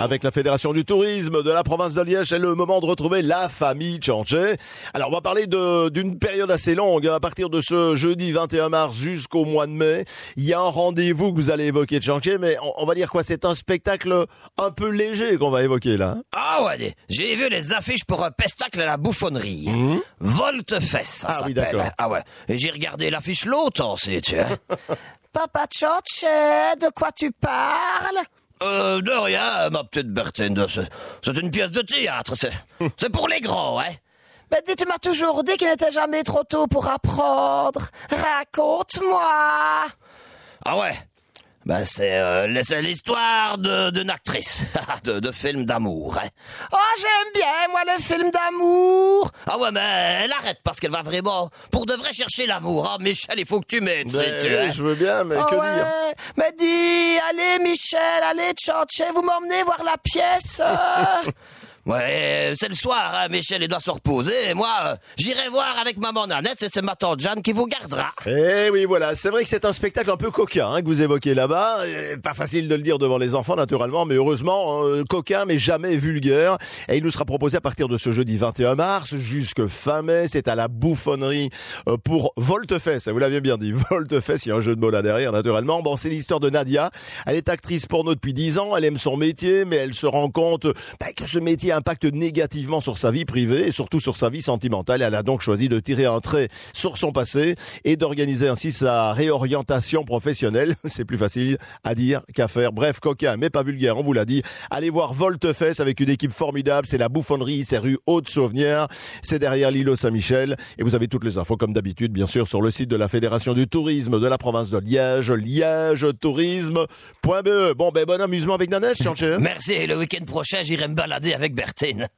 Avec la Fédération du tourisme de la province de Liège, c'est le moment de retrouver la famille Tchanché. Alors, on va parler d'une période assez longue. À partir de ce jeudi 21 mars jusqu'au mois de mai, il y a un rendez-vous que vous allez évoquer, Tchanché, mais on va dire quoi? C'est un spectacle un peu léger qu'on va évoquer là. Ah ouais, j'ai vu les affiches pour un pestacle à la bouffonnerie. Volte-fesse, ça s'appelle. Oui, d'accord. Ah ouais, et j'ai regardé l'affiche longtemps, c'est tu vois. Papa Tchanché, de quoi tu parles? De rien, ma petite Bertine. C'est une pièce de théâtre, c'est pour les grands, hein. Mais dis, tu m'as toujours dit qu'il n'était jamais trop tôt pour apprendre. Raconte-moi. Ah ouais, ben c'est l'histoire d'une actrice, de film d'amour, hein. Oh, j'aime bien, moi, le film d'amour. Ah ouais, mais elle arrête parce qu'elle va vraiment, pour de vrai, chercher l'amour. Ah, Michel, il faut que tu m'aides, Ben, sais-tu, hein. je veux bien, mais Oh que ouais, dire? mais dis, allez Michel, allez Tchanché, vous m'emmenez voir la pièce. Ouais, c'est le soir, hein, Michel, il doit se reposer. Et moi, j'irai voir avec maman Nanette et c'est ma tante Jeanne qui vous gardera. Eh oui, voilà, c'est vrai que c'est un spectacle un peu coquin que vous évoquez là-bas. Pas facile de le dire devant les enfants, naturellement, mais heureusement, coquin, mais jamais vulgaire. Et il nous sera proposé à partir de ce jeudi 21 mars jusque fin mai. C'est à la bouffonnerie pour Volte-Fesse. Vous l'aviez bien dit, Volte-Fesse, il y a un jeu de mots là derrière, naturellement. Bon, c'est l'histoire de Nadia. Elle est actrice porno depuis 10 ans, elle aime son métier, mais elle se rend compte que ce métier impacte négativement sur sa vie privée et surtout sur sa vie sentimentale. Elle a donc choisi de tirer un trait sur son passé et d'organiser ainsi sa réorientation professionnelle. C'est plus facile à dire qu'à faire. Bref, coquin, mais pas vulgaire, on vous l'a dit. Allez voir Volte-Fesse avec une équipe formidable. C'est la bouffonnerie, c'est rue Haute-Sauvenière. C'est derrière l'îlot Saint-Michel. Et vous avez toutes les infos, comme d'habitude, bien sûr, sur le site de la Fédération du tourisme de la province de Liège, liegetourisme.be. Bon amusement avec Nanette, Tchanché. Merci, et le week-end prochain, j'irai me balader avec Bertine.